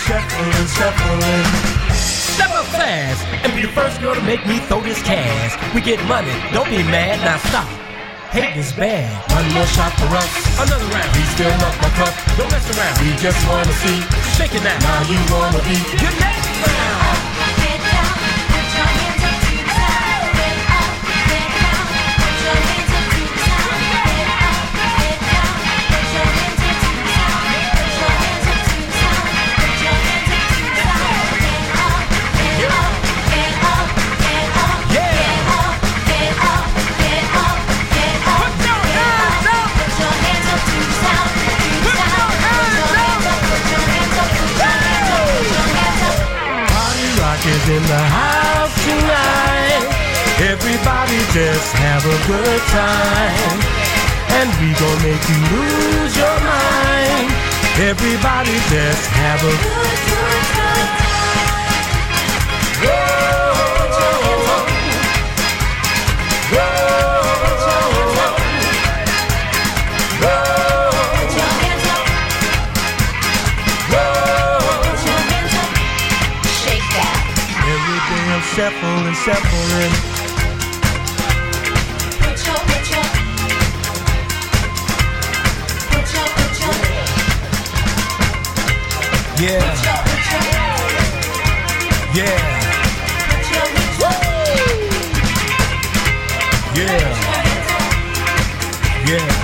shuffling, shuffling. Step up fast and be the first girl to make me throw this cash. We get money, don't be mad, now stop. Hate is bad. One more shot for us. Another round. Please fill up my cup. Don't mess around. We just wanna see. Shake it now. Now you wanna be. Your next round. Get down, put your hands up to the side. Get up, get down, put your hands up to the side. Get up, get down, put your hands up to the side. Put your hands up to the side. Put your hands up to the side. Get up, get up, get up, get up, get up, get up, get up, get up. Put your hands up. Put your hands up to the side. Put your hands up. Put your hands up. Put your hands up. Put your hands up. Party rock is in the house tonight. Everybody just have a good time. And we gon' make you lose your mind. Everybody just have a good time. Shuffling, shuffling. Put your Yeah. Yeah. Yeah. Yeah.